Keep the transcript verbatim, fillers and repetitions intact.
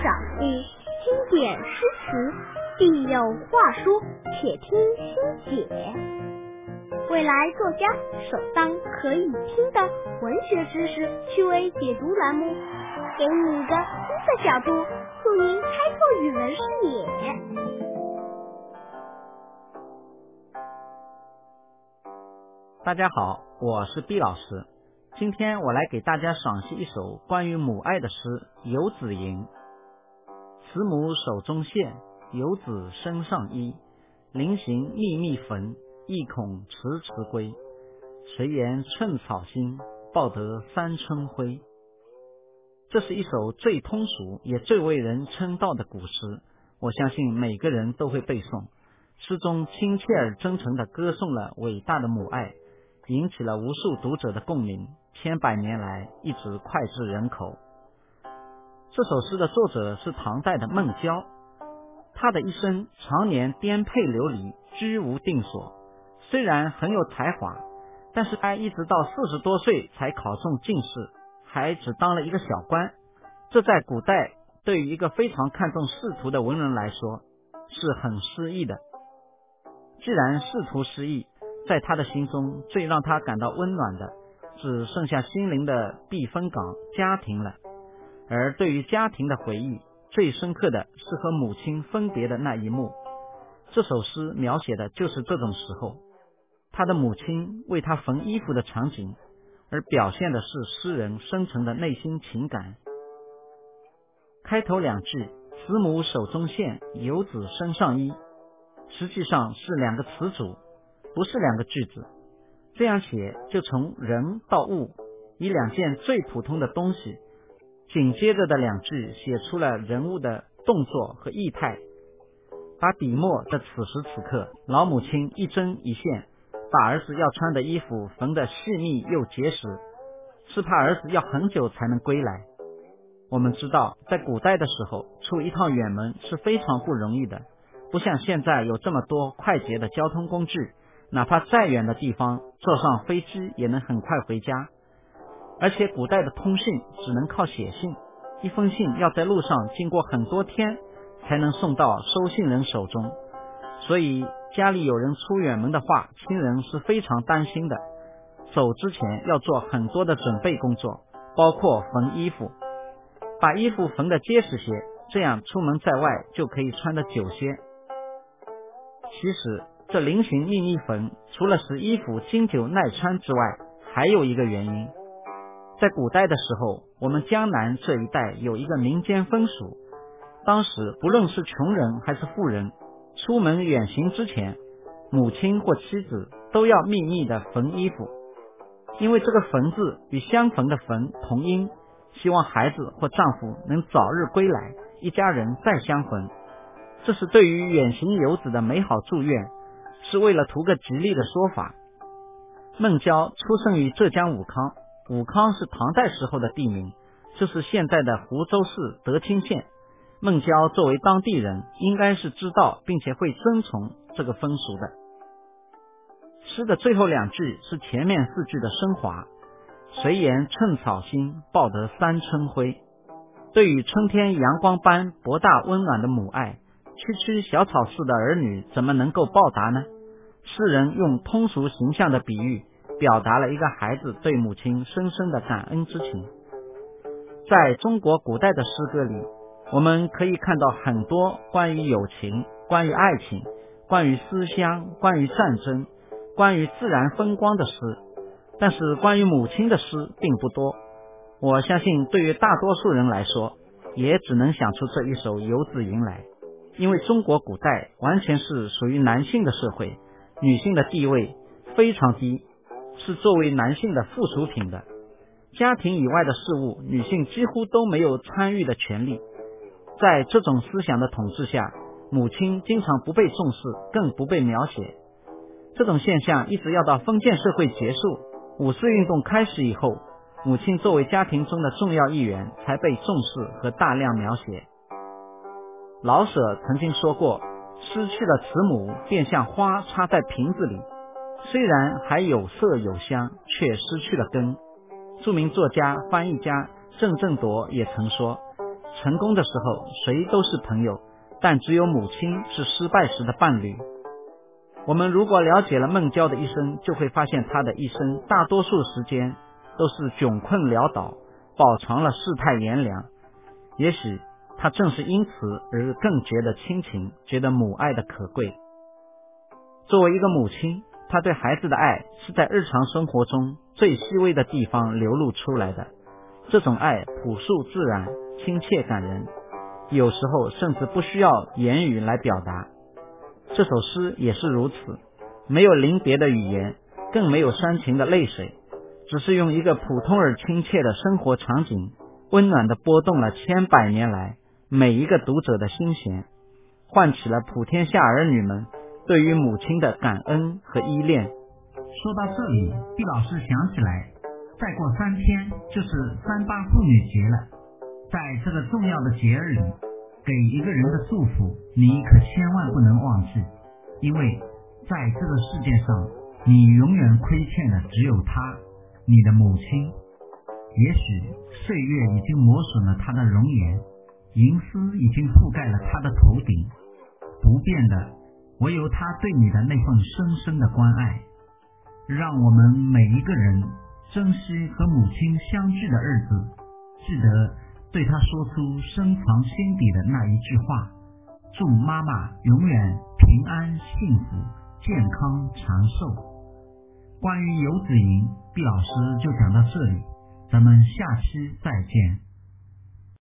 赏析经典诗词，必有话说，且听心解。未来作家首当可以听的文学知识趣味解读栏目，给你一个新的角度，助您开拓语文视野。 大家好，我是毕老师。今天我来给大家赏析一首关于母爱的诗《游子吟》。慈母手中线，游子身上衣。临行密密缝，意恐迟迟归。谁言寸草心，报得三春晖。这是一首最通俗也最为人称道的古诗，我相信每个人都会背诵。诗中亲切而真诚地歌颂了伟大的母爱，引起了无数读者的共鸣，千百年来一直脍炙人口。这首诗的作者是唐代的孟郊，他的一生常年颠沛流离，居无定所。虽然很有才华，但是他一直到四十多岁才考中进士，还只当了一个小官。这在古代对于一个非常看重仕途的文人来说是很失意的。既然仕途失意，在他的心中最让他感到温暖的只剩下心灵的避风港家庭了。而对于家庭的回忆，最深刻的是和母亲分别的那一幕。这首诗描写的就是这种时候，他的母亲为他缝衣服的场景，而表现的是诗人深沉的内心情感。开头两句慈母手中线，游子身上衣，实际上是两个词组，不是两个句子。这样写就从人到物，以两件最普通的东西，紧接着的两句写出了人物的动作和意态。把笔墨的此时此刻，老母亲一针一线，把儿子要穿的衣服缝得细密又结实，是怕儿子要很久才能归来。我们知道，在古代的时候，出一趟远门是非常不容易的，不像现在有这么多快捷的交通工具，哪怕再远的地方，坐上飞机也能很快回家。而且古代的通讯只能靠写信，一封信要在路上经过很多天才能送到收信人手中，所以家里有人出远门的话，亲人是非常担心的。走之前要做很多的准备工作，包括缝衣服，把衣服缝得结实些，这样出门在外就可以穿得久些。其实这临行密密缝，除了使衣服经久耐穿之外，还有一个原因。在古代的时候，我们江南这一带有一个民间风俗，当时不论是穷人还是富人，出门远行之前，母亲或妻子都要秘密的缝衣服，因为这个缝字与相逢的缝同音，希望孩子或丈夫能早日归来，一家人再相逢。这是对于远行游子的美好祝愿，是为了图个吉利的说法。孟郊出生于浙江武康，武康是唐代时候的地名，就是现在的湖州市德清县。孟郊作为当地人，应该是知道并且会遵从这个风俗的。诗的最后两句是前面四句的升华，谁言寸草心，报得三春晖。对于春天阳光般博大温暖的母爱，区区小草似的儿女怎么能够报答呢？诗人用通俗形象的比喻，表达了一个孩子对母亲深深的感恩之情。在中国古代的诗歌里，我们可以看到很多关于友情、关于爱情、关于思乡、关于战争、关于自然风光的诗，但是关于母亲的诗并不多。我相信对于大多数人来说，也只能想出这一首《游子吟》来。因为中国古代完全是属于男性的社会，女性的地位非常低，是作为男性的附属品的。家庭以外的事物，女性几乎都没有参与的权利。在这种思想的统治下，母亲经常不被重视，更不被描写。这种现象一直要到封建社会结束，五四运动开始以后，母亲作为家庭中的重要一员才被重视和大量描写。老舍曾经说过，失去了慈母，便像花插在瓶子里，虽然还有色有香，却失去了根。著名作家、翻译家郑振铎也曾说， 成功的时候谁都是朋友，但只有母亲是失败时的伴侣。我们如果了解了孟郊的一生，就会发现他的一生大多数时间都是窘困潦倒，饱尝了世态炎凉。也许他正是因此而更觉得亲情，觉得母爱的可贵。作为一个母亲，她对孩子的爱是在日常生活中最细微的地方流露出来的。这种爱朴素自然，亲切感人，有时候甚至不需要言语来表达。这首诗也是如此，没有临别的语言，更没有煽情的泪水，只是用一个普通而亲切的生活场景，温暖地拨动了千百年来每一个读者的心弦，唤起了普天下儿女们对于母亲的感恩和依恋。 说到这里，毕老师想起来，再过三天就是三八妇女节了。在这个重要的节日里，给一个人的祝福，你可千万不能忘记，因为在这个世界上，你永远亏欠的只有她，你的母亲。也许岁月已经磨损了她的容颜，银丝已经覆盖了她的头顶，不变的唯有她对你的那份深深的关爱。让我们每一个人珍惜和母亲相聚的日子，记得对她说出深藏心底的那一句话，祝妈妈永远平安幸福健康长寿。关于游子吟，毕老师就讲到这里，咱们下期再见。